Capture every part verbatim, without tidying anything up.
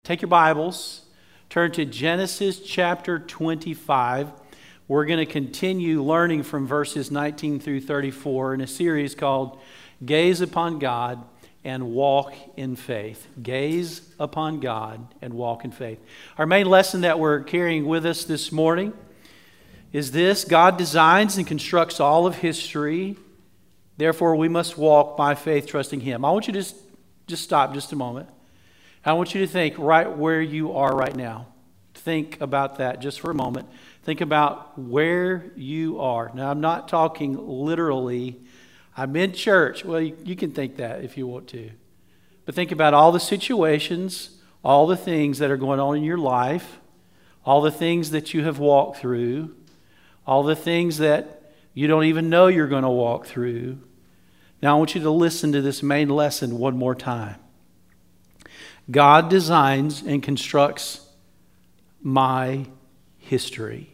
Take your Bibles, turn to Genesis chapter twenty-five. We're going to continue learning from verses nineteen through thirty-four in a series called Gaze Upon God and Walk in Faith. Gaze upon God and walk in faith. Our main lesson that we're carrying with us this morning is this: God designs and constructs all of history. Therefore, we must walk by faith, trusting Him. I want you to just, just stop just a moment. I want you to think right where you are right now. Think about that just for a moment. Think about where you are. Now, I'm not talking literally. I'm in church. Well, you, you can think that if you want to. But think about all the situations, all the things that are going on in your life, all the things that you have walked through, all the things that you don't even know you're going to walk through. Now, I want you to listen to this main lesson one more time. God designs and constructs my history.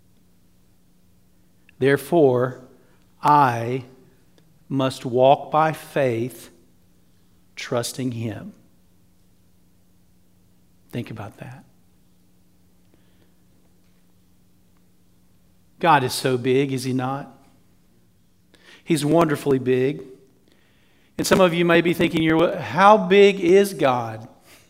Therefore, I must walk by faith, trusting Him. Think about that. God is so big, is He not? He's wonderfully big. And some of you may be thinking, "You're, how big is God?"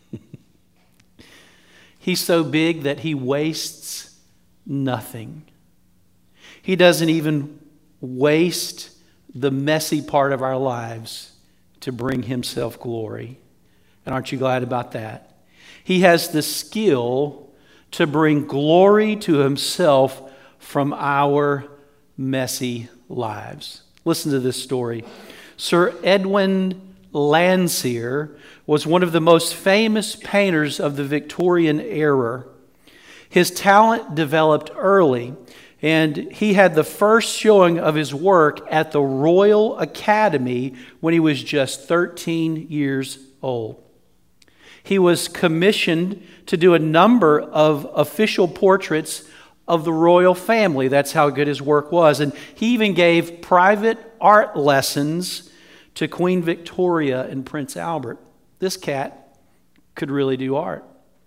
He's so big that He wastes nothing. He doesn't even waste the messy part of our lives to bring Himself glory. And aren't you glad about that? He has the skill to bring glory to Himself from our messy lives. Listen to this story. Sir Edwin Landseer was one of the most famous painters of the Victorian era. His talent developed early, and he had the first showing of his work at the Royal Academy when he was just thirteen years old. He was commissioned to do a number of official portraits of the royal family. That's how good his work was. And he even gave private art lessons to Queen Victoria and Prince Albert. This cat could really do art.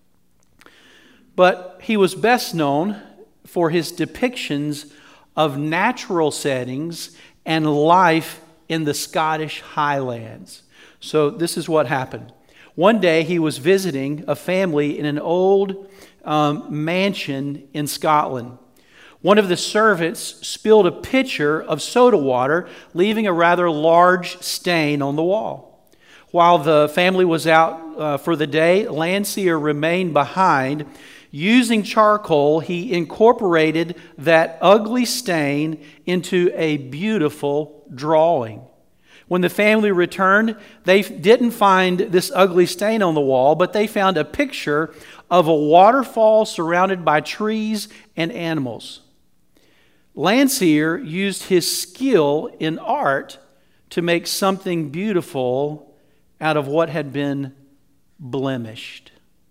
But he was best known for his depictions of natural settings and life in the Scottish Highlands. So this is what happened. One day he was visiting a family in an old um, mansion in Scotland. One of the servants spilled a pitcher of soda water, leaving a rather large stain on the wall. While the family was out uh, for the day, Landseer remained behind. Using charcoal, he incorporated that ugly stain into a beautiful drawing. When the family returned, they didn't find this ugly stain on the wall, but they found a picture of a waterfall surrounded by trees and animals. Landseer used his skill in art to make something beautiful out of what had been blemished.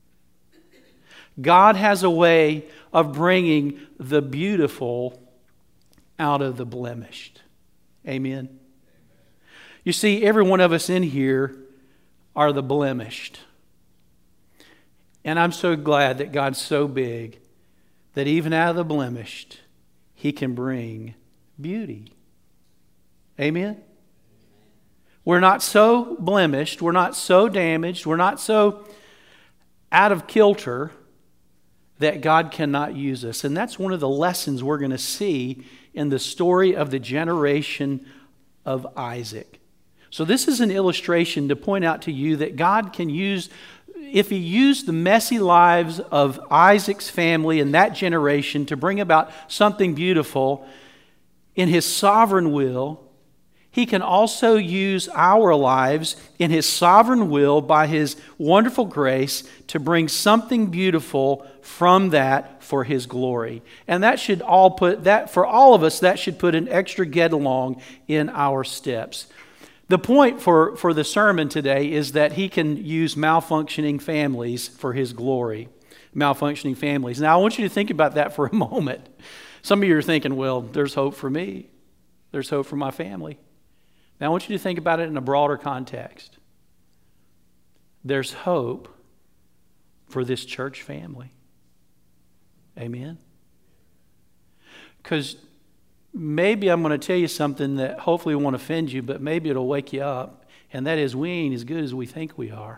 God has a way of bringing the beautiful out of the blemished. Amen. You see, every one of us in here are the blemished. And I'm so glad that God's so big that even out of the blemished, He can bring beauty. Amen? We're not so blemished. We're not so damaged. We're not so out of kilter that God cannot use us. And that's one of the lessons we're going to see in the story of the generation of Isaac. So this is an illustration to point out to you that God can use, if He used the messy lives of Isaac's family and that generation to bring about something beautiful in His sovereign will, He can also use our lives in His sovereign will by His wonderful grace to bring something beautiful from that for His glory. And that should all put, that for all of us, that should put an extra get along in our steps. The point for, for the sermon today is that He can use malfunctioning families for His glory. Malfunctioning families. Now, I want you to think about that for a moment. Some of you are thinking, well, there's hope for me. There's hope for my family. Now, I want you to think about it in a broader context. There's hope for this church family. Amen? Because maybe I'm going to tell you something that hopefully won't offend you, but maybe it'll wake you up. And that is, we ain't as good as we think we are.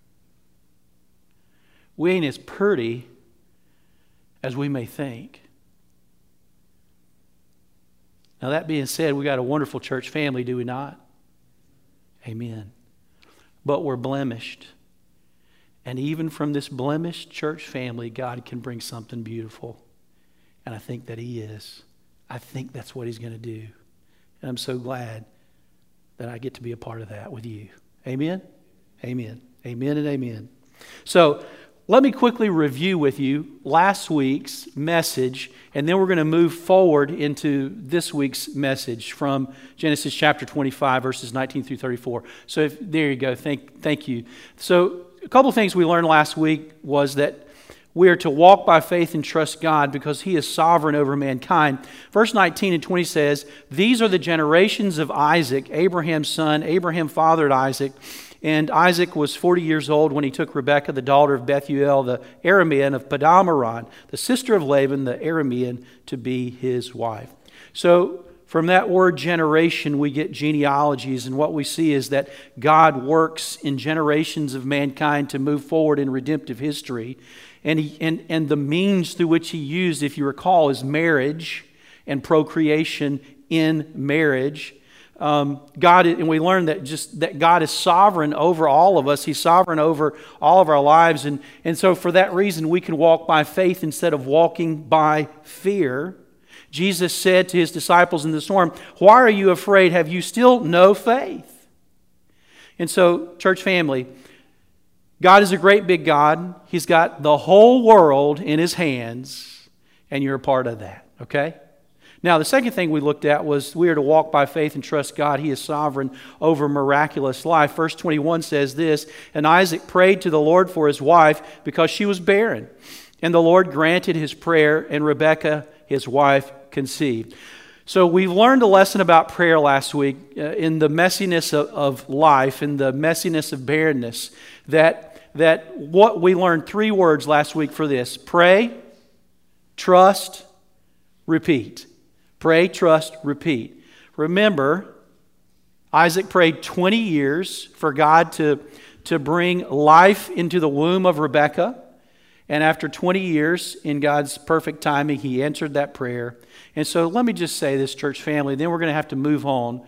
We ain't as pretty as we may think. Now, that being said, we got a wonderful church family, do we not? Amen. But we're blemished. And even from this blemished church family, God can bring something beautiful. And I think that He is. I think that's what He's going to do. And I'm so glad that I get to be a part of that with you. Amen? Amen. Amen and amen. So, let me quickly review with you last week's message, and then we're going to move forward into this week's message from Genesis chapter twenty-five, verses nineteen through thirty-four. So if, there you go. Thank, thank you. So a couple of things we learned last week was that we are to walk by faith and trust God because He is sovereign over mankind. Verse nineteen and twenty says, "These are the generations of Isaac, Abraham's son. Abraham fathered Isaac. And Isaac was forty years old when he took Rebekah, the daughter of Bethuel, the Aramean of Paddan Aram, the sister of Laban, the Aramean, to be his wife." So from that word generation, we get genealogies. And what we see is that God works in generations of mankind to move forward in redemptive history. And, he, and, and the means through which He used, if you recall, is marriage and procreation in marriage. Um, God, and we learned that just that God is sovereign over all of us. He's sovereign over all of our lives. And, and so for that reason, we can walk by faith instead of walking by fear. Jesus said to His disciples in the storm, "Why are you afraid? Have you still no faith?" And so, church family, God is a great big God. He's got the whole world in His hands, and you're a part of that, okay? Now, the second thing we looked at was we are to walk by faith and trust God. He is sovereign over miraculous life. Verse twenty-one says this, "And Isaac prayed to the Lord for his wife because she was barren. And the Lord granted his prayer, and Rebekah, his wife, conceived." So we learned a lesson about prayer last week uh, in the messiness of, of life, in the messiness of barrenness, that, that what we learned three words last week for this: pray, trust, repeat. Pray, trust, repeat. Remember, Isaac prayed twenty years for God to, to bring life into the womb of Rebekah. And after twenty years, in God's perfect timing, He answered that prayer. And so let me just say this, church family, then we're going to have to move on.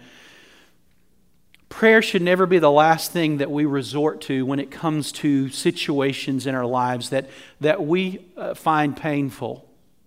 Prayer should never be the last thing that we resort to when it comes to situations in our lives that, that we uh, find painful.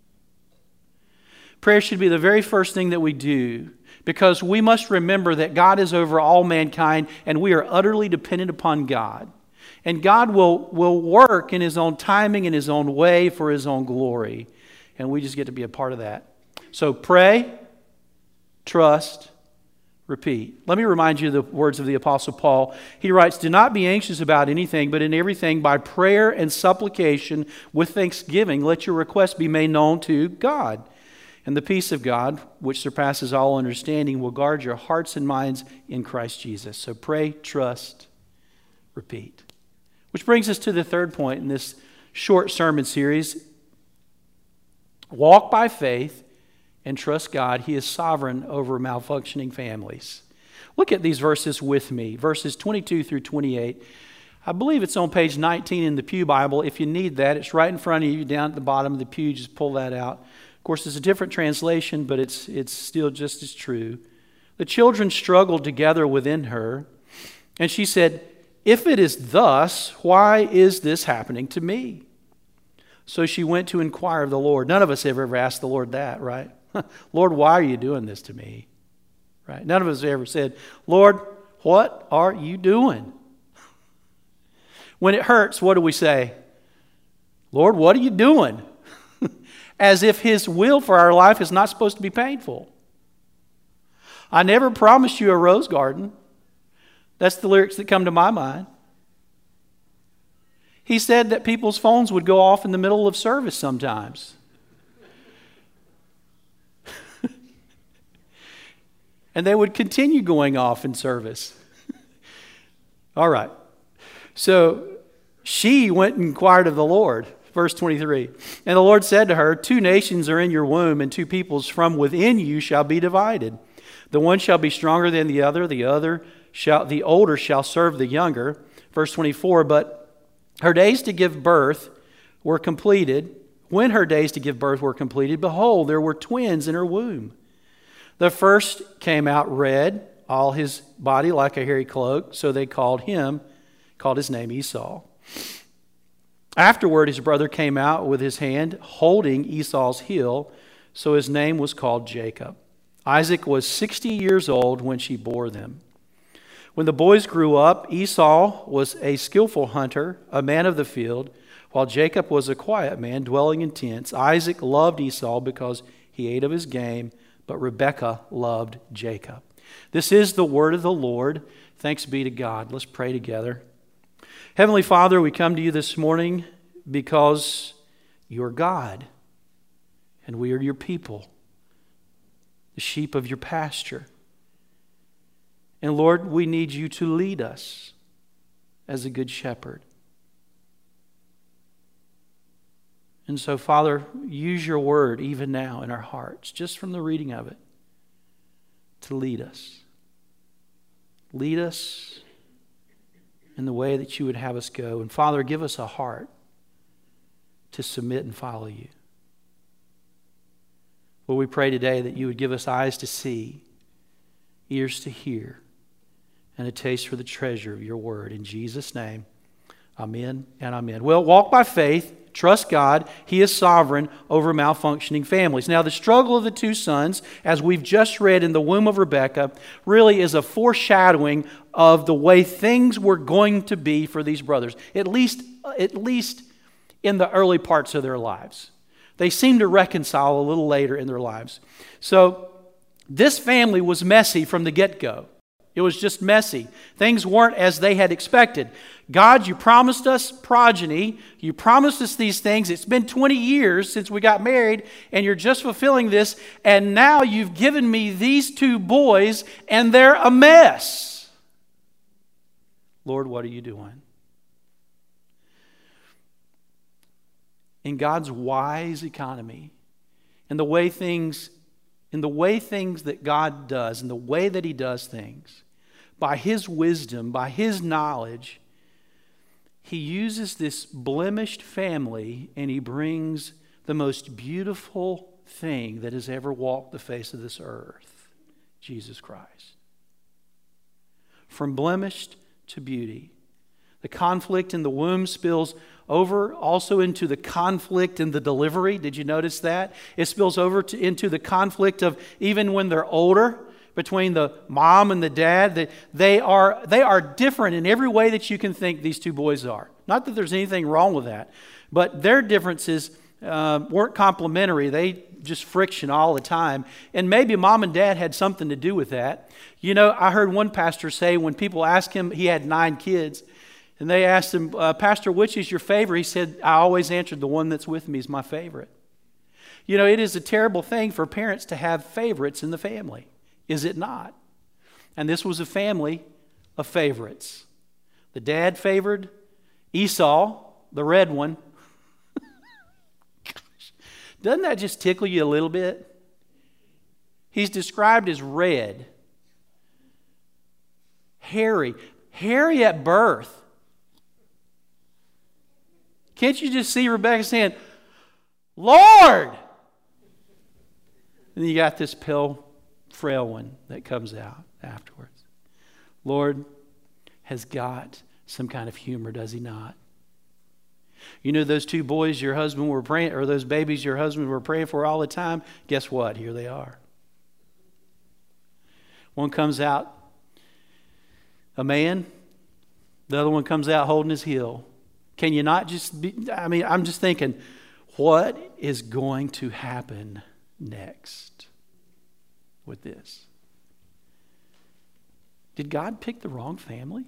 Prayer should be the very first thing that we do, because we must remember that God is over all mankind and we are utterly dependent upon God. And God will, will work in His own timing, in His own way, for His own glory. And we just get to be a part of that. So pray, trust, repeat. Let me remind you of the words of the Apostle Paul. He writes, "Do not be anxious about anything, but in everything by prayer and supplication with thanksgiving, let your requests be made known to God. And the peace of God, which surpasses all understanding, will guard your hearts and minds in Christ Jesus." So pray, trust, repeat. Which brings us to the third point in this short sermon series. Walk by faith and trust God. He is sovereign over malfunctioning families. Look at these verses with me. Verses twenty-two through twenty-eight. I believe it's on page nineteen in the Pew Bible. If you need that, it's right in front of you down at the bottom of the pew. Just pull that out. Of course, it's a different translation, but it's, it's still just as true. "The children struggled together within her, and she said, 'If it is thus, why is this happening to me?' So she went to inquire of the Lord." None of us have ever asked the Lord that, right? "Lord, why are you doing this to me?" Right? None of us have ever said, "Lord, what are you doing?" When it hurts, what do we say? "Lord, what are you doing?" As if His will for our life is not supposed to be painful. "I never promised you a rose garden." That's the lyrics that come to my mind. He said that people's phones would go off in the middle of service sometimes. And they would continue going off in service. All right. So She went and inquired of the Lord. Verse twenty-three. And the Lord said to her, two nations are in your womb, and two peoples from within you shall be divided. The one shall be stronger than the other, the other shall, the older shall serve the younger. Verse twenty-four. But her days to give birth were completed. When her days to give birth were completed, behold, there were twins in her womb. The first came out red, all his body like a hairy cloak, so they called him, called his name Esau. Afterward, his brother came out with his hand holding Esau's heel, so his name was called Jacob. Isaac was sixty years old when she bore them. When the boys grew up, Esau was a skillful hunter, a man of the field, while Jacob was a quiet man, dwelling in tents. Isaac loved Esau because he ate of his game, but Rebekah loved Jacob. This is the word of the Lord. Thanks be to God. Let's pray together. Heavenly Father, we come to you this morning because you are God, and we are your people, the sheep of your pasture. And Lord, we need you to lead us as a good shepherd. And so, Father, use your word even now in our hearts, just from the reading of it, to lead us. Lead us in the way that you would have us go. And Father, give us a heart to submit and follow you. Lord, we pray today that you would give us eyes to see, ears to hear, and a taste for the treasure of your word. In Jesus' name, amen and amen. Well, walk by faith. Trust God. He is sovereign over malfunctioning families. Now, the struggle of the two sons, as we've just read in the womb of Rebekah, really is a foreshadowing of the way things were going to be for these brothers, at least, at least in the early parts of their lives. They seem to reconcile a little later in their lives. So, this family was messy from the get-go. It was just messy. Things weren't as they had expected. God, you promised us progeny. You promised us these things. It's been twenty years since we got married, and you're just fulfilling this. And now you've given me these two boys, and they're a mess. Lord, what are you doing? In God's wise economy, in the way things In the way things that God does, in the way that He does things, by His wisdom, by His knowledge, He uses this blemished family and He brings the most beautiful thing that has ever walked the face of this earth, Jesus Christ. From blemished to beauty. The conflict in the womb spills over also into the conflict in the delivery. Did you notice that? It spills over to, into the conflict of even when they're older, between the mom and the dad. That they are, they are different in every way that you can think these two boys are. Not that there's anything wrong with that, but their differences uh, weren't complementary. They just friction all the time. And maybe mom and dad had something to do with that. You know, I heard one pastor say when people asked him, he had nine kids, and they asked him, uh, Pastor, which is your favorite? He said, I always answered, the one that's with me is my favorite. You know, it is a terrible thing for parents to have favorites in the family, is it not? And this was a family of favorites. The dad favored Esau, the red one. Gosh, doesn't that just tickle you a little bit? He's described as red, hairy, hairy at birth. Can't you just see Rebekah saying, Lord? And then you got this pale, frail one that comes out afterwards. Lord has got some kind of humor, does He not? You know those two boys your husband were praying, or those babies your husband were praying for all the time? Guess what? Here they are. One comes out a man. The other one comes out holding his heel. Can you not just be, I mean, I'm just thinking, what is going to happen next with this? Did God pick the wrong family?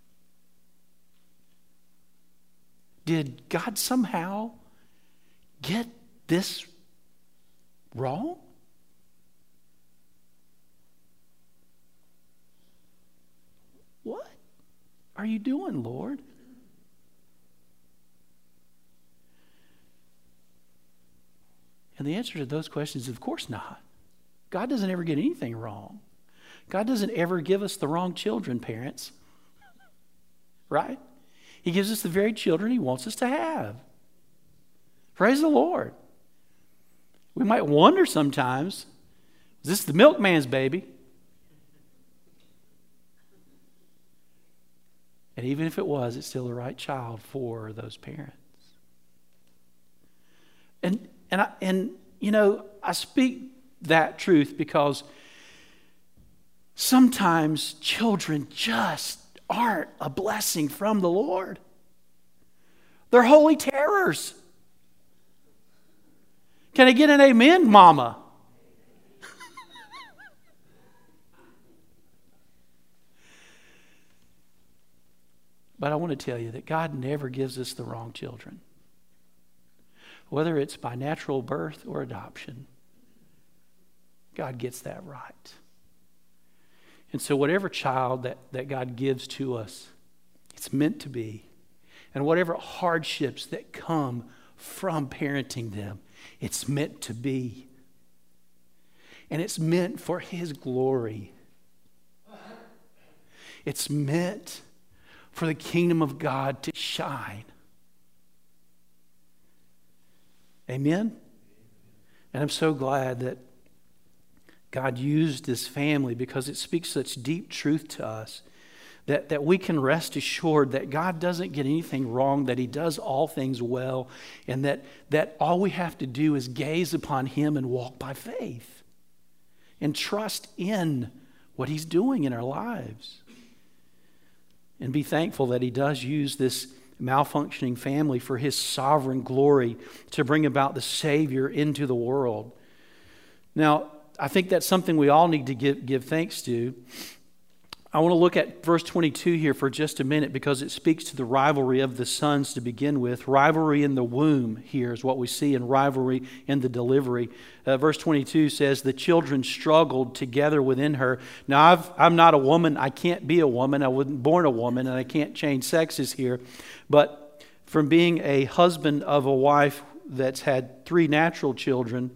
Did God somehow get this wrong? What are you doing, Lord? And the answer to those questions is, of course not. God doesn't ever get anything wrong. God doesn't ever give us the wrong children, parents. Right? He gives us the very children He wants us to have. Praise the Lord. We might wonder sometimes, is this the milkman's baby? And even if it was, it's still the right child for those parents. And and I, and you know, I speak that truth because sometimes children just aren't a blessing from the Lord. They're holy terrors. Can I get an amen, Mama? But I want to tell you that God never gives us the wrong children. Whether it's by natural birth or adoption, God gets that right. And so whatever child that, that God gives to us, it's meant to be. And whatever hardships that come from parenting them, it's meant to be. And it's meant for His glory. It's meant for the kingdom of God to shine. Amen? And I'm so glad that God used this family because it speaks such deep truth to us that, that we can rest assured that God doesn't get anything wrong, that He does all things well, and that, that all we have to do is gaze upon Him and walk by faith and trust in what He's doing in our lives. And be thankful that He does use this malfunctioning family for His sovereign glory to bring about the Savior into the world. Now, I think that's something we all need to give, give thanks to. I want to look at verse twenty-two here for just a minute because it speaks to the rivalry of the sons to begin with. Rivalry in the womb here is what we see, and rivalry in the delivery. Uh, verse twenty-two says, the children struggled together within her. Now, I've, I'm not a woman. I can't be a woman. I wasn't born a woman, and I can't change sexes here. But from being a husband of a wife that's had three natural children,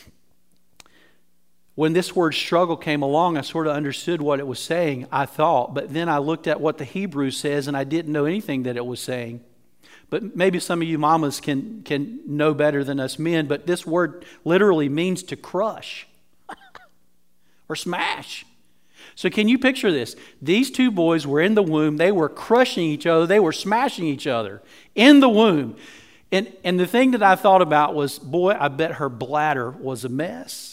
when this word struggle came along, I sort of understood what it was saying, I thought. But then I looked at what the Hebrew says, and I didn't know anything that it was saying. But maybe some of you mamas can, can know better than us men. But this word literally means to crush or smash. So can you picture this? These two boys were in the womb. They were crushing each other. They were smashing each other in the womb. And, and the thing that I thought about was, boy, I bet her bladder was a mess.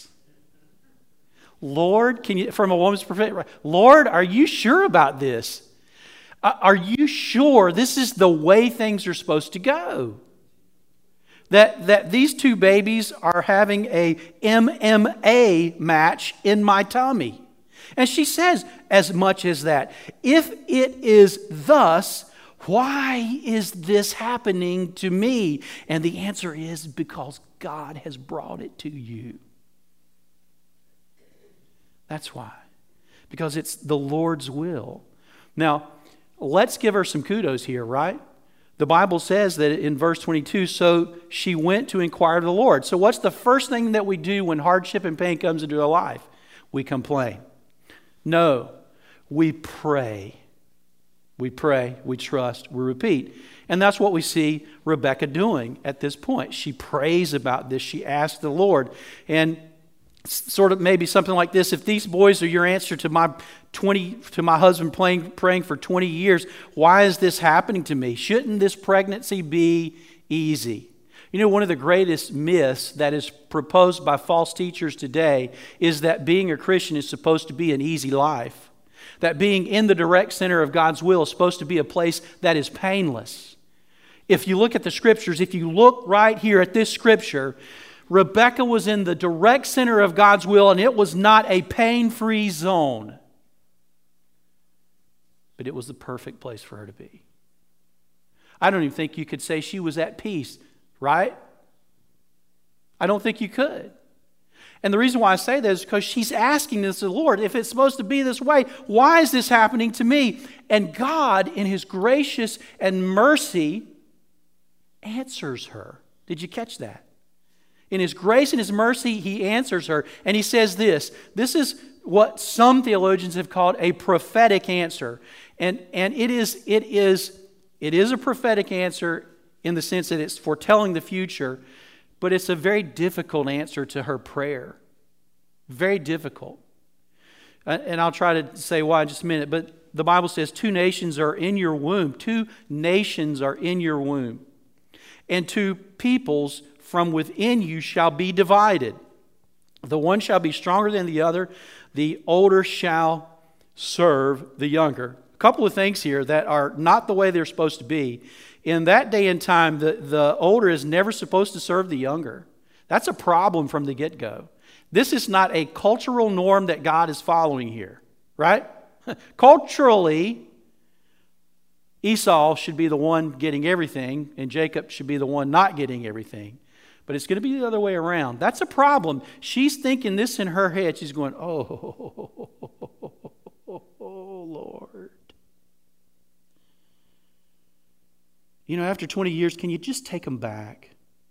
Lord, can you, from a woman's perspective, Lord, are you sure about this? Uh, are you sure this is the way things are supposed to go? That, that these two babies are having a M M A match in my tummy. And she says as much as that. If it is thus, why is this happening to me? And the answer is because God has brought it to you. That's why. Because it's the Lord's will. Now, let's give her some kudos here, right? The Bible says that in verse twenty-two, so she went to inquire of the Lord. So what's the first thing that we do when hardship and pain comes into our life? We complain. No, we pray. We pray, we trust, we repeat. And that's what we see Rebecca doing at this point. She prays about this. She asks the Lord. And sort of maybe something like this: if these boys are your answer to my twenty to my husband praying, praying for twenty years, why is this happening to me? Shouldn't this pregnancy be easy? You know, one of the greatest myths that is proposed by false teachers today is that being a Christian is supposed to be an easy life. That being in the direct center of God's will is supposed to be a place that is painless. If you look at the scriptures, if you look right here at this scripture, Rebecca was in the direct center of God's will, and it was not a pain-free zone. But it was the perfect place for her to be. I don't even think you could say she was at peace, right? I don't think you could. And the reason why I say that is because she's asking this to the Lord. If it's supposed to be this way, why is this happening to me? And God, in His gracious and mercy, answers her. Did you catch that? In His grace and His mercy, He answers her. And He says this. This is what some theologians have called a prophetic answer. And, and it is, it is, it is a prophetic answer in the sense that it's foretelling the future, but it's a very difficult answer to her prayer. Very difficult. And I'll try to say why in just a minute, but the Bible says two nations are in your womb. Two nations are in your womb. And two peoples from within you shall be divided. The one shall be stronger than the other. The older shall serve the younger. A couple of things here that are not the way they're supposed to be. In that day and time, the, the older is never supposed to serve the younger. That's a problem from the get-go. This is not a cultural norm that God is following here, right? Culturally, Esau should be the one getting everything, and Jacob should be the one not getting everything. But it's going to be the other way around. That's a problem. She's thinking this in her head. She's going, oh, Lord. You know, after twenty years, can you just take them back?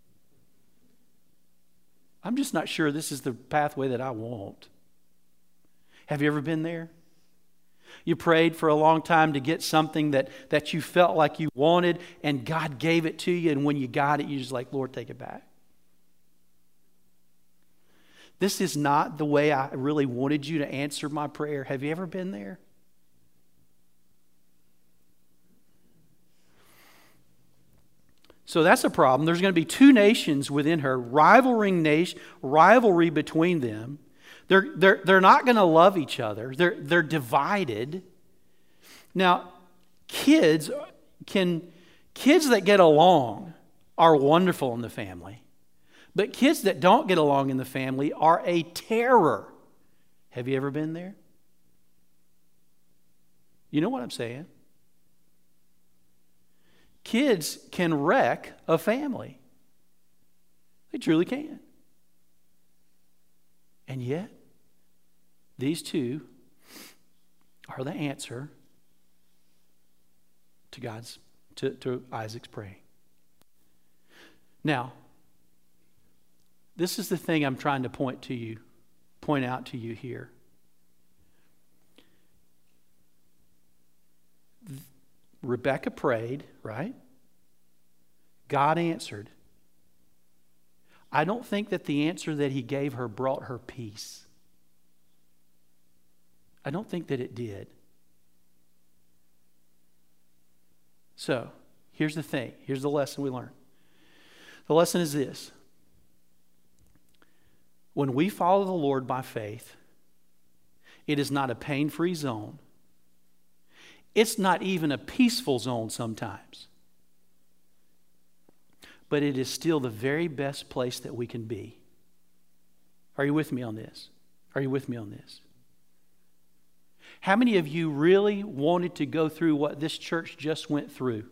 I'm just not sure this is the pathway that I want. Have you ever been there? You prayed for a long time to get something that, that you felt like you wanted, and God gave it to you, and when you got it, you're just like, Lord, take it back. This is not the way I really wanted you to answer my prayer. Have you ever been there? So that's a problem. There's going to be two nations within her, rivaling nation, rivalry between them. They're, they're, they're not going to love each other. They're, they're divided. Now, kids can kids that get along are wonderful in the family. But kids that don't get along in the family are a terror. Have you ever been there? You know what I'm saying? Kids can wreck a family. They truly can. And yet, these two are the answer to God's, to, to Isaac's praying. Now, this is the thing I'm trying to point to you, point out to you here. Rebekah prayed, right? God answered. I don't think that the answer that He gave her brought her peace. I don't think that it did. So, here's the thing. Here's the lesson we learn. The lesson is this. When we follow the Lord by faith, it is not a pain-free zone. It's not even a peaceful zone sometimes. But it is still the very best place that we can be. Are you with me on this? Are you with me on this? How many of you really wanted to go through what this church just went through?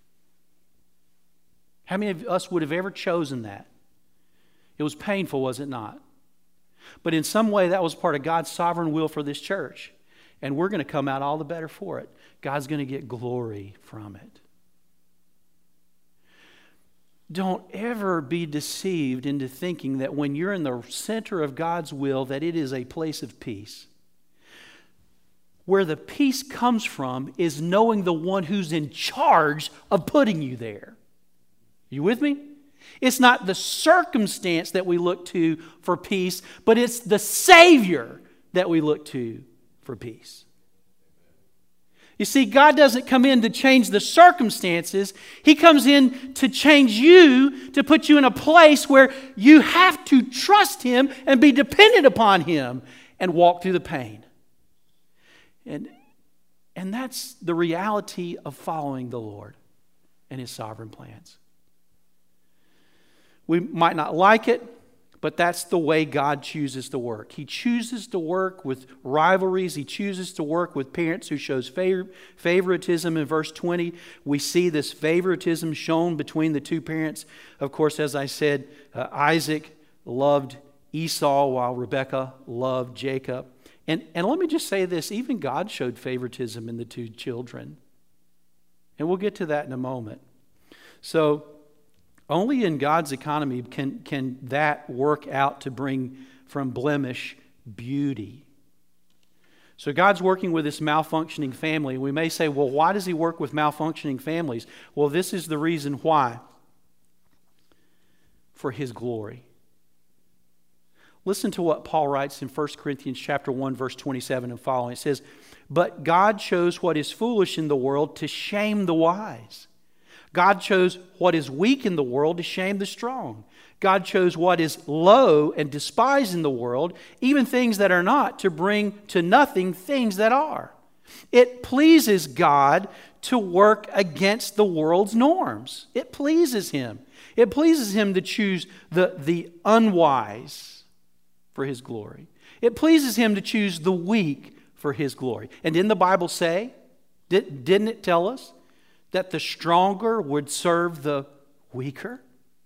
How many of us would have ever chosen that? It was painful, was it not? But in some way, that was part of God's sovereign will for this church. And we're going to come out all the better for it. God's going to get glory from it. Don't ever be deceived into thinking that when you're in the center of God's will, that it is a place of peace. Where the peace comes from is knowing the one who's in charge of putting you there. You with me? It's not the circumstance that we look to for peace, but it's the Savior that we look to for peace. You see, God doesn't come in to change the circumstances. He comes in to change you, to put you in a place where you have to trust Him and be dependent upon Him and walk through the pain. And, and that's the reality of following the Lord and His sovereign plans. We might not like it, but that's the way God chooses to work. He chooses to work with rivalries. He chooses to work with parents who shows favor, favoritism. In verse twenty, we see this favoritism shown between the two parents. Of course, as I said, uh, Isaac loved Esau while Rebekah loved Jacob. And, and let me just say this, even God showed favoritism in the two children. And we'll get to that in a moment. So, Only in God's economy can, can that work out to bring from blemish beauty. So God's working with this malfunctioning family. We may say, well, why does he work with malfunctioning families? Well, this is the reason why. For his glory. Listen to what Paul writes in First Corinthians chapter one, verse twenty-seven and following. It says, but God chose what is foolish in the world to shame the wise. God chose what is weak in the world to shame the strong. God chose what is low and despised in the world, even things that are not, to bring to nothing things that are. It pleases God to work against the world's norms. It pleases him. It pleases him to choose the, the unwise for his glory. It pleases him to choose the weak for his glory. And didn't the Bible say, did, didn't it tell us that the stronger would serve the weaker?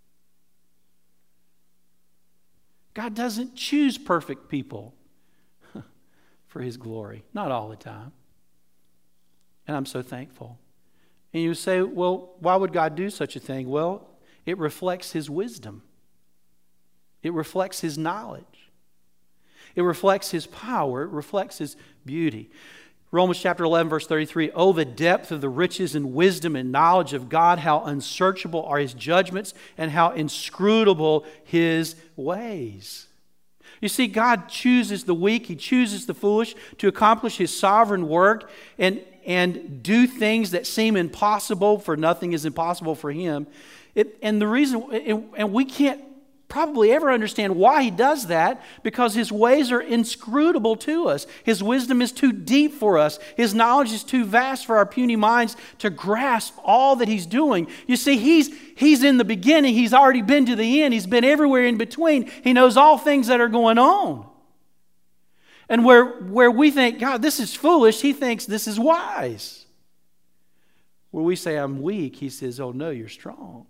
God doesn't choose perfect people for his glory. Not all the time. And I'm so thankful. And you say, well, why would God do such a thing? Well, it reflects his wisdom. It reflects his knowledge. It reflects his power. It reflects his beauty. Romans chapter eleven, verse thirty-three, oh, the depth of the riches and wisdom and knowledge of God, how unsearchable are his judgments and how inscrutable his ways. You see, God chooses the weak, he chooses the foolish to accomplish his sovereign work and, and do things that seem impossible, for nothing is impossible for him. It, and the reason, and we can't probably ever understand why he does that, because his ways are inscrutable to us. His wisdom is too deep for us. His knowledge is too vast for our puny minds to grasp all that he's doing. You see, he's, he's in the beginning. He's already been to the end. He's been everywhere in between. He knows all things that are going on. And where, where we think, God, this is foolish, he thinks this is wise. Where we say, I'm weak, he says, oh no, you're strong.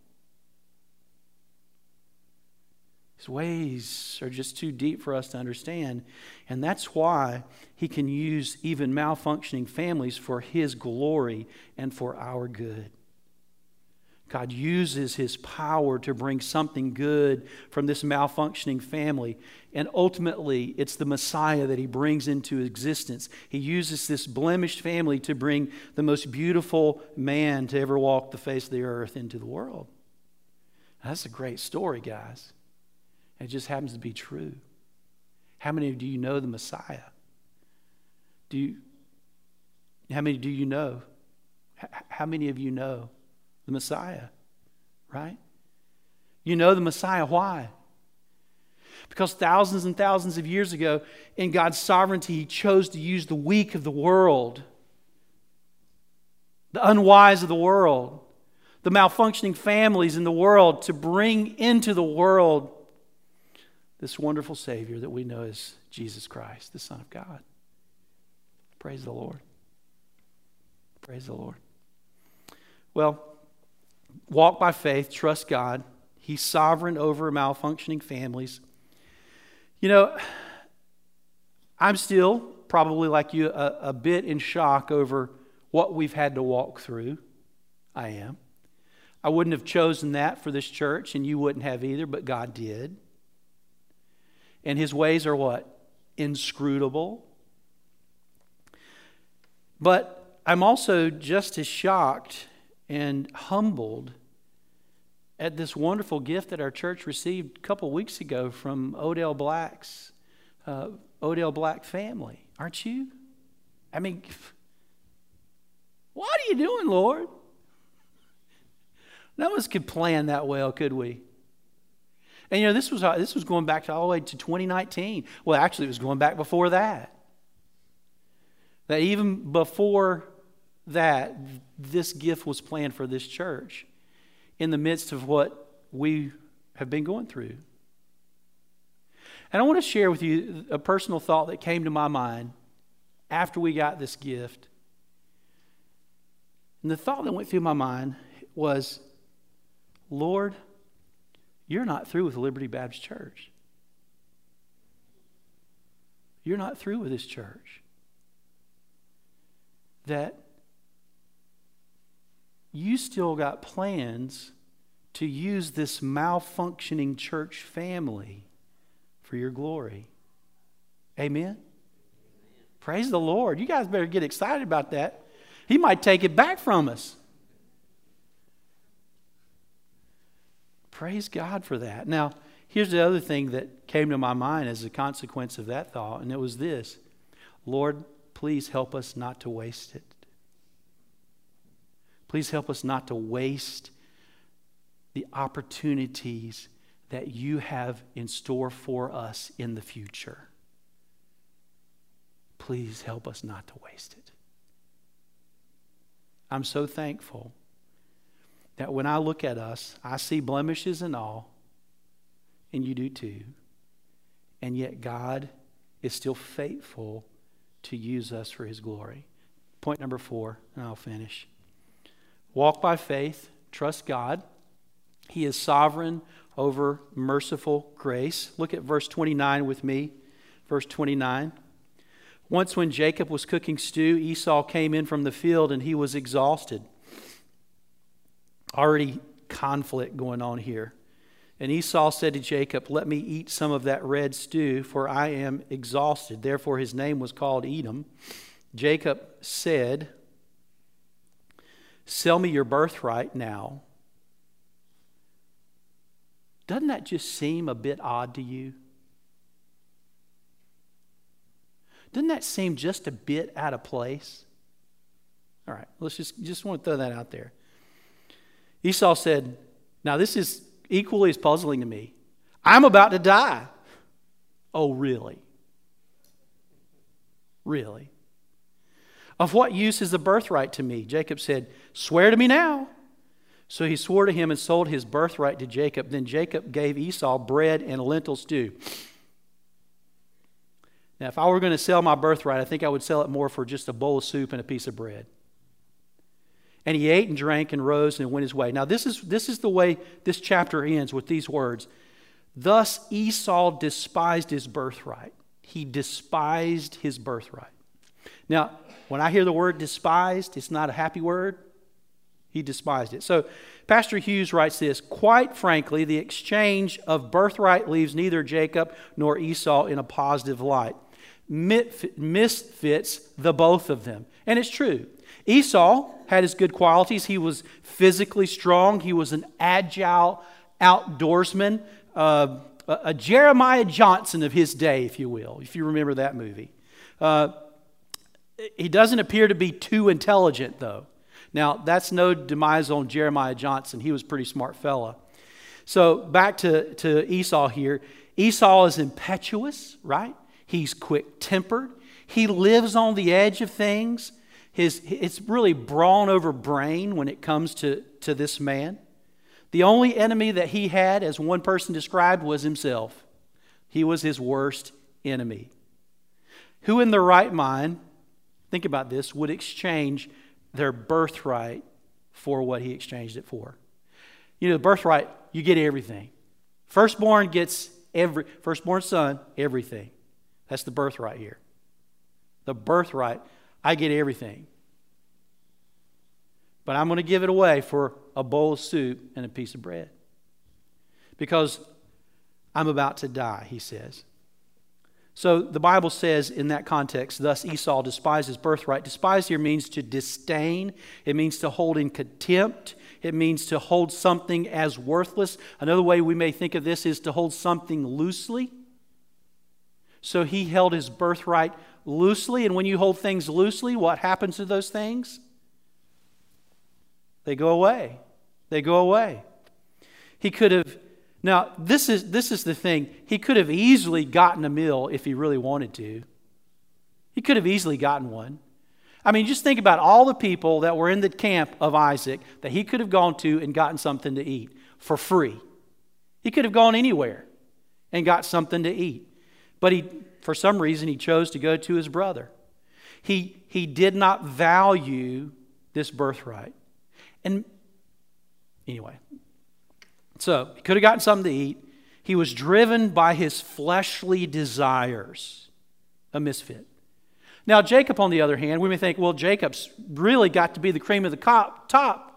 His ways are just too deep for us to understand. And that's why he can use even malfunctioning families for his glory and for our good. God uses his power to bring something good from this malfunctioning family. And ultimately, it's the Messiah that he brings into existence. He uses this blemished family to bring the most beautiful man to ever walk the face of the earth into the world. That's a great story, guys. It just happens to be true. How many do you know the Messiah? Do you, how many do you know? How many of you know the Messiah? Right? You know the Messiah. Why? Because thousands and thousands of years ago, in God's sovereignty, he chose to use the weak of the world, the unwise of the world, the malfunctioning families in the world, to bring into the world this wonderful Savior that we know as Jesus Christ, the Son of God. Praise the Lord. Praise the Lord. Well, walk by faith, trust God. He's sovereign over malfunctioning families. You know, I'm still, probably like you, a, a bit in shock over what we've had to walk through. I am. I wouldn't have chosen that for this church, and you wouldn't have either, but God did. And his ways are what? Inscrutable. But I'm also just as shocked and humbled at this wonderful gift that our church received a couple weeks ago from Odell Black's uh, Odell Black family. Aren't you? I mean, what are you doing, Lord? None of us could plan that well, could we? And you know, this was this was going back to all the way to twenty nineteen. Well, actually, it was going back before that. That even before that, this gift was planned for this church in the midst of what we have been going through. And I want to share with you a personal thought that came to my mind after we got this gift. And the thought that went through my mind was, Lord, you're not through with Liberty Baptist Church. You're not through with this church. That you still got plans to use this malfunctioning church family for your glory. Amen? Praise the Lord. You guys better get excited about that. He might take it back from us. Praise God for that. Now, here's the other thing that came to my mind as a consequence of that thought, and it was this. Lord, please help us not to waste it. Please help us not to waste the opportunities that you have in store for us in the future. Please help us not to waste it. I'm so thankful that when I look at us, I see blemishes and all, and you do too. And yet God is still faithful to use us for His glory. Point number four, and I'll finish. Walk by faith, trust God. He is sovereign over merciful grace. Look at verse twenty-nine with me. Verse twenty-nine. Once when Jacob was cooking stew, Esau came in from the field and he was exhausted. Already conflict going on here. And Esau said to Jacob, let me eat some of that red stew, for I am exhausted. Therefore his name was called Edom. Jacob said, sell me your birthright now. Doesn't that just seem a bit odd to you? Doesn't that seem just a bit out of place? All right, let's just, just want to throw that out there. Esau said, now this is equally as puzzling to me. I'm about to die. Oh, really? Really? Of what use is the birthright to me? Jacob said, swear to me now. So he swore to him and sold his birthright to Jacob. Then Jacob gave Esau bread and lentil stew. Now, if I were going to sell my birthright, I think I would sell it more for just a bowl of soup and a piece of bread. And he ate and drank and rose and went his way. Now, this is, this is the way this chapter ends, with these words. Thus Esau despised his birthright. He despised his birthright. Now, when I hear the word despised, it's not a happy word. He despised it. So Pastor Hughes writes this, quite frankly, the exchange of birthright leaves neither Jacob nor Esau in a positive light. Misfits the both of them. And it's true. Esau had his good qualities. He was physically strong. He was an agile outdoorsman, uh, a, a Jeremiah Johnson of his day, if you will, if you remember that movie. Uh, he doesn't appear to be too intelligent, though. Now, that's no demise on Jeremiah Johnson. He was a pretty smart fella. So back to, to Esau here. Esau is impetuous, right? He's quick-tempered. He lives on the edge of things. His, it's really brawn over brain when it comes to, to this man. The only enemy that he had, as one person described, was himself. He was his worst enemy. Who in their right mind, think about this, would exchange their birthright for what he exchanged it for? You know, the birthright, you get everything. Firstborn gets every, firstborn son, everything. That's the birthright here. The birthright, I get everything. But I'm going to give it away for a bowl of soup and a piece of bread. Because I'm about to die, he says. So the Bible says in that context, thus Esau despised his birthright. Despise here means to disdain. It means to hold in contempt. It means to hold something as worthless. Another way we may think of this is to hold something loosely. So he held his birthright loosely. And when you hold things loosely, what happens to those things? They go away. They go away. He could have... Now, this is this is the thing. He could have easily gotten a meal if he really wanted to. He could have easily gotten one. I mean, just think about all the people that were in the camp of Isaac that he could have gone to and gotten something to eat for free. He could have gone anywhere and got something to eat. But he, for some reason, he chose to go to his brother. He, he did not value this birthright. And anyway... So, he could have gotten something to eat. He was driven by his fleshly desires. A misfit. Now, Jacob, on the other hand, we may think, well, Jacob's really got to be the cream of the top.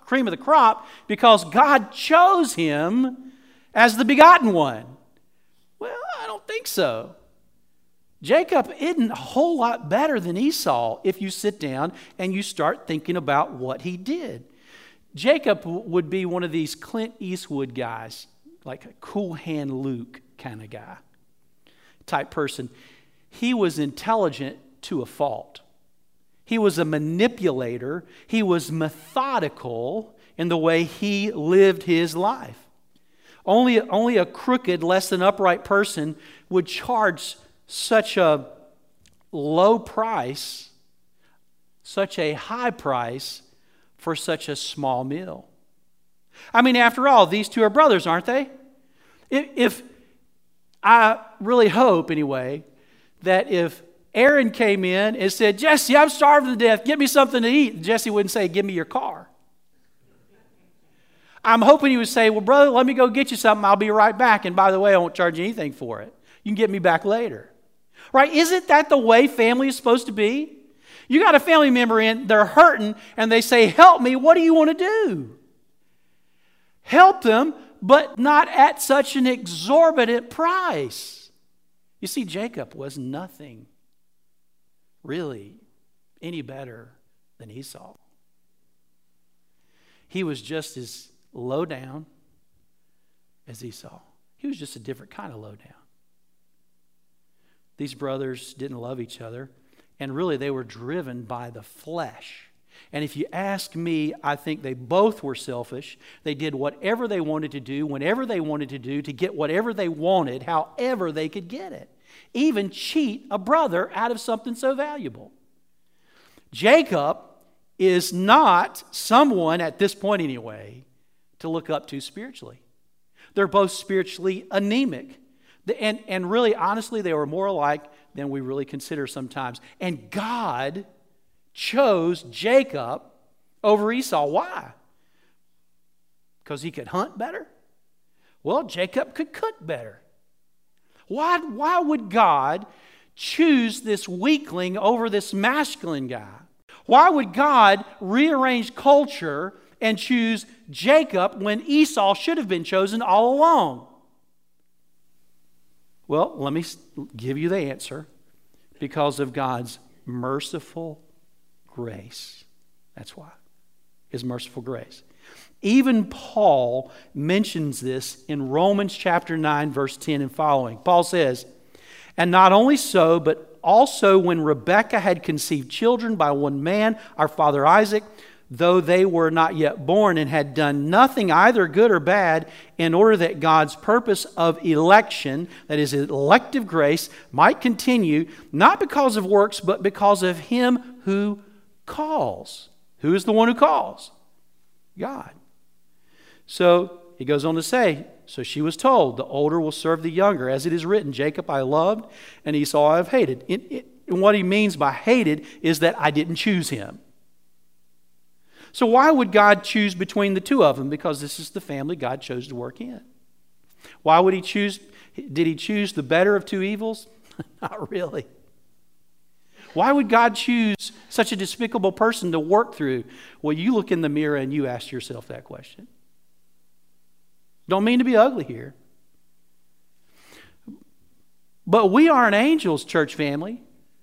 crop, cream of the crop because God chose him as the begotten one. Well, I don't think so. Jacob isn't a whole lot better than Esau if you sit down and you start thinking about what he did. Jacob would be one of these Clint Eastwood guys, like a Cool Hand Luke kind of guy, type person. He was intelligent to a fault. He was a manipulator. He was methodical in the way he lived his life. Only, only a crooked, less than upright person would charge such a low price, such a high price for such a small meal. I mean, after all, these two are brothers, aren't they? If, if I really hope, anyway, that if Aaron came in and said, Jesse, I'm starving to death, get me something to eat, Jesse wouldn't say, give me your car. I'm hoping he would say, well, brother, let me go get you something. I'll be right back. And by the way, I won't charge you anything for it. You can get me back later. Right? Isn't that the way family is supposed to be? You got a family member in, they're hurting, and they say, help me. What do you want to do? Help them, but not at such an exorbitant price. You see, Jacob was nothing really any better than Esau. He was just as low down as Esau. He was just a different kind of low down. These brothers didn't love each other, and really they were driven by the flesh. And if you ask me, I think they both were selfish. They did whatever they wanted to do, whenever they wanted to do, to get whatever they wanted, however they could get it. Even cheat a brother out of something so valuable. Jacob is not someone, at this point anyway, to look up to spiritually. They're both spiritually anemic. And, and really, honestly, they were more alike than we really consider sometimes. And God chose Jacob over Esau. Why? Because he could hunt better? Well, Jacob could cook better. Why, why would God choose this weakling over this masculine guy? Why would God rearrange culture and choose Jacob when Esau should have been chosen all along? Well, let me give you the answer. Because of God's merciful grace. That's why. His merciful grace. Even Paul mentions this in Romans chapter nine, verse ten and following. Paul says, and not only so, but also when Rebekah had conceived children by one man, our father Isaac, though they were not yet born and had done nothing either good or bad, in order that God's purpose of election, that is elective grace, might continue, not because of works, but because of him who calls. Who is the one who calls? God. So he goes on to say, so she was told, the older will serve the younger. As it is written, Jacob I loved, and Esau I have hated. It, it, and what he means by hated is that I didn't choose him. So why would God choose between the two of them? Because this is the family God chose to work in. Why would he choose? Did he choose the better of two evils? Not really. Why would God choose such a despicable person to work through? Well, you look in the mirror and you ask yourself that question. Don't mean to be ugly here. But we aren't angels, church family.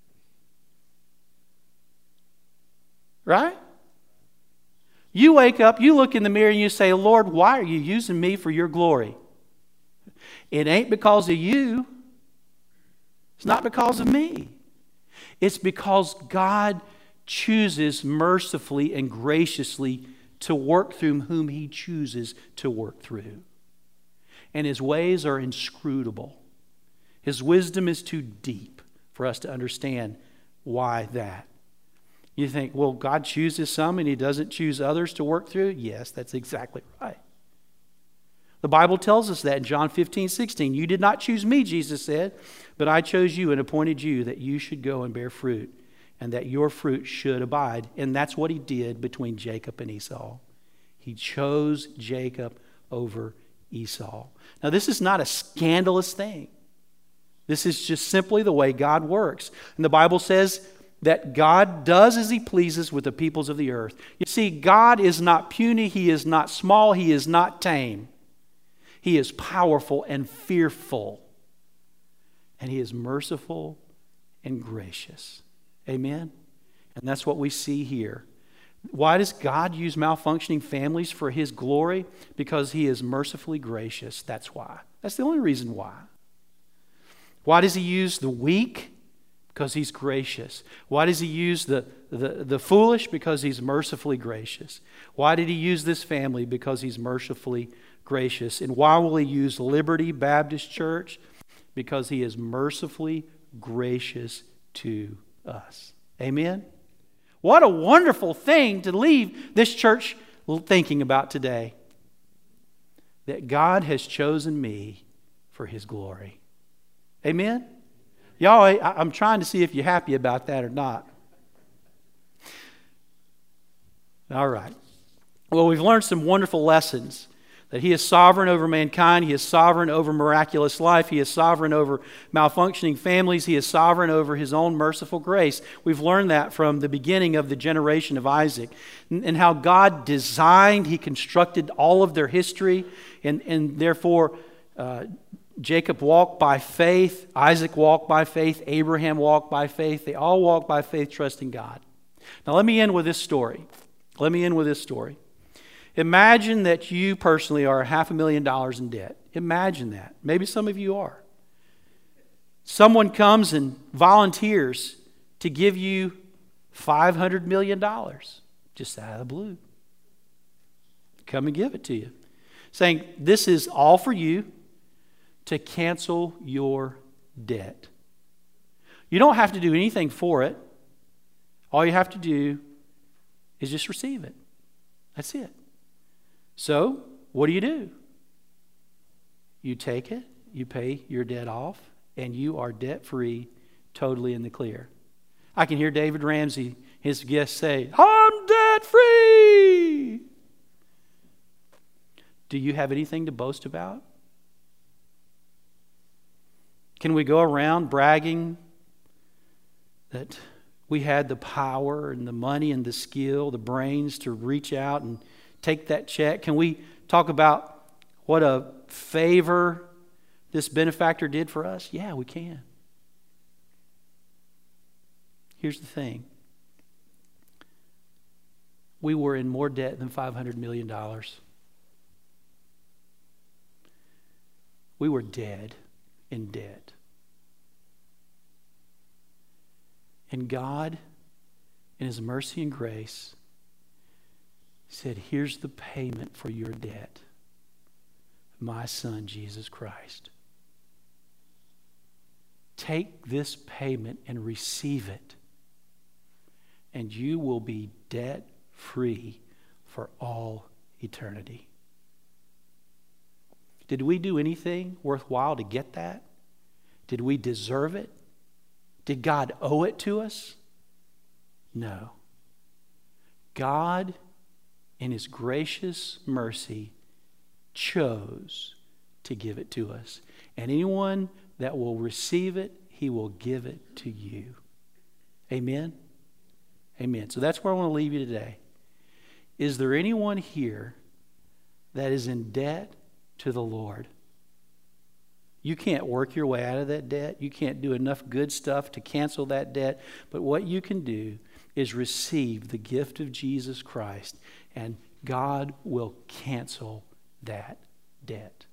Right? You wake up, you look in the mirror and you say, Lord, why are you using me for your glory? It ain't because of you. It's not because of me. It's because God chooses mercifully and graciously to work through whom he chooses to work through. And his ways are inscrutable. His wisdom is too deep for us to understand why that. You think, well, God chooses some and he doesn't choose others to work through? Yes, that's exactly right. The Bible tells us that in John fifteen, sixteen. You did not choose me, Jesus said, but I chose you and appointed you that you should go and bear fruit and that your fruit should abide. And that's what he did between Jacob and Esau. He chose Jacob over Esau. Now, this is not a scandalous thing. This is just simply the way God works. And the Bible says that God does as He pleases with the peoples of the earth. You see, God is not puny, He is not small, He is not tame. He is powerful and fearful. And He is merciful and gracious. Amen? And that's what we see here. Why does God use malfunctioning families for His glory? Because He is mercifully gracious. That's why. That's the only reason why. Why does He use the weak? Because He's gracious. Why does He use the, the, the foolish? Because He's mercifully gracious. Why did He use this family? Because He's mercifully gracious. And why will He use Liberty Baptist Church? Because He is mercifully gracious to us. Amen? What a wonderful thing to leave this church thinking about today. That God has chosen me for His glory. Amen? Y'all, I, I'm trying to see if you're happy about that or not. All right. Well, we've learned some wonderful lessons. That He is sovereign over mankind. He is sovereign over miraculous life. He is sovereign over malfunctioning families. He is sovereign over His own merciful grace. We've learned that from the beginning of the generation of Isaac. And, and how God designed, He constructed all of their history. And, and therefore, uh, Jacob walked by faith. Isaac walked by faith. Abraham walked by faith. They all walked by faith, trusting God. Now let me end with this story. Let me end with this story. Imagine that you personally are half a million dollars in debt. Imagine that. Maybe some of you are. Someone comes and volunteers to give you five hundred million dollars just out of the blue. Come and give it to you. Saying, this is all for you to cancel your debt. You don't have to do anything for it. All you have to do is just receive it. That's it. So, what do you do? You take it, you pay your debt off, and you are debt-free, totally in the clear. I can hear David Ramsey, his guest, say, I'm debt-free! Do you have anything to boast about? Can we go around bragging that we had the power and the money and the skill, the brains to reach out and take that check? Can we talk about what a favor this benefactor did for us? Yeah, we can. Here's the thing. We were in more debt than five hundred million dollars. We were dead in debt. And God, in His mercy and grace, said, here's the payment for your debt. My Son, Jesus Christ. Take this payment and receive it. And you will be debt-free for all eternity. Did we do anything worthwhile to get that? Did we deserve it? Did God owe it to us? No. God, in His gracious mercy, chose to give it to us. And anyone that will receive it, He will give it to you. Amen? Amen. So that's where I want to leave you today. Is there anyone here that is in debt to the Lord? You can't work your way out of that debt. You can't do enough good stuff to cancel that debt. But what you can do is receive the gift of Jesus Christ, and God will cancel that debt.